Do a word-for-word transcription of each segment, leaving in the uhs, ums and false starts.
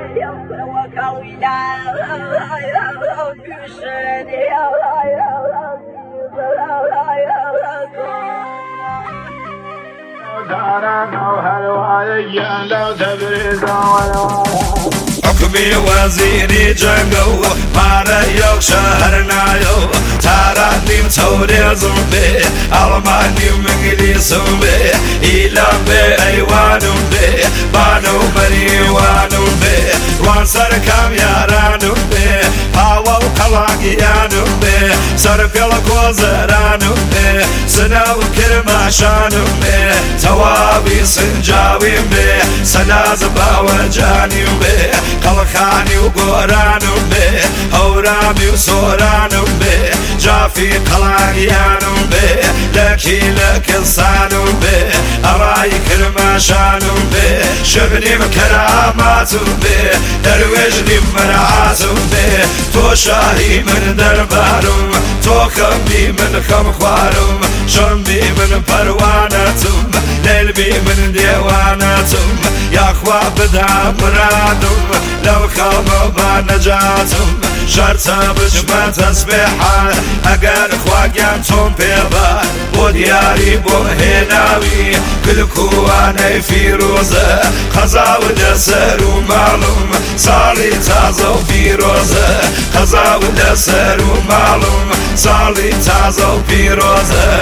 حكمي وزيري جنگو مارا يو شهرنا يو تاراني متوري زنبي ألماني ومنجليس بي إيلام بي أيوان بي بانو مريوان بي روان سركام ياران بي هاوا وقلاقيان بي سرقل كوزران بي سناو كرماشان بي توابي سنجاوي بي سناز باوجاني بي قلخاني وقوران بي هورامي وسوران بي جافي قلاقيان بي لكي لك الصان بي أراي كرماشان بي شبني مكرامات بي درويجني مرعات بي تو شاهي من دربارم تو خمبي من خمخوارم شنبي من پروانتم ليلبي من ديوانتم يا اخوا بدا مرادم لو خلو بنجاتم شرطا بشمة تسبيحة اگر خواقيانتم بيبار بو دياري بو هناوي كلكواني فيروزة خزا ودسر ومعلوم صالي تازو فيروزة خزا ودسر ومعلوم صالي تازو فيروزة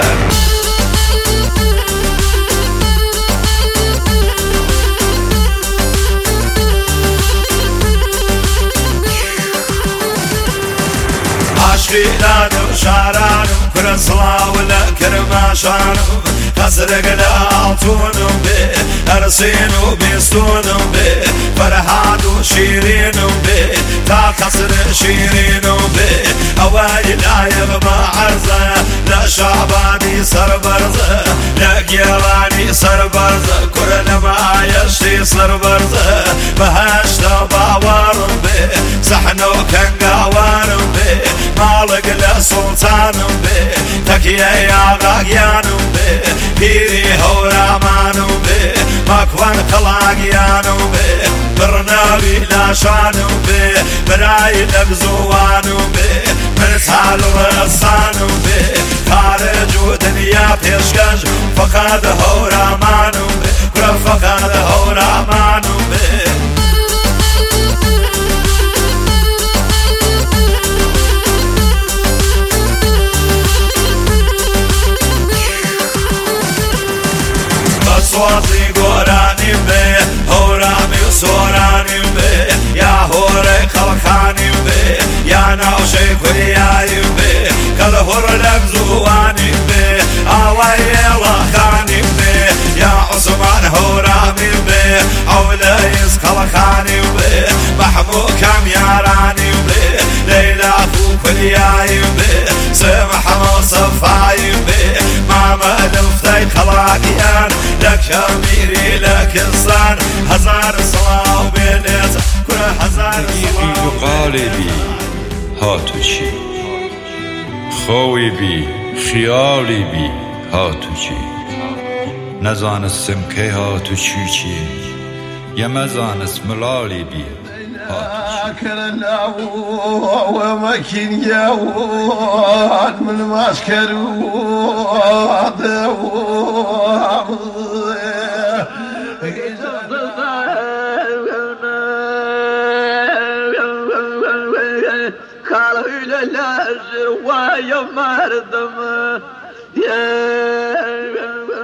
عشقينانو شعرانو كرسلا ولا كرماشانو خسرق لالتونو بي أرسينو بيستونو بي فرحانو شيرينو بي تا خسر شيرينو بي أوايل آيب ما عرزة لا شعباني سربرزة لا قيلاني سربرزة كل ما يشتي سربرزة بهاشتا باوارو بي سحنو كنقاوانو بي مالك لسلطان بي تكيا يا غاقيان بي بيري هورامان بي مكوان خلاقيان بي برناوي لاشان بي براي لبزوان بي مرسال رسان بي خارج ودنيا بيشكش فقاد هورامان بي كرا فقاد هورامان بي صوتي قراني بي هورامي وصوراني بي يا هوري خلقاني بي يا نوشي كرياي بي كل هور لبزواني بي آوي لخاني بي يا عثمان هورامي بي عوليس خلقاني بي محمود كم ياراني بي ليلى أخو كرياي بي سمح مصفاي بي ماما دفتي خلاقيان لك أميري لك إنسان هزار صلاة وبينيت كل هزار صلاة قالبي هاتو چی خوی بی خیالی بی هاتو چی نزانستم که هاتو چی چی یمزانست ملالی بی كرنا ومكين جواد من المعسكر قالوا لا لا ويا مردم يا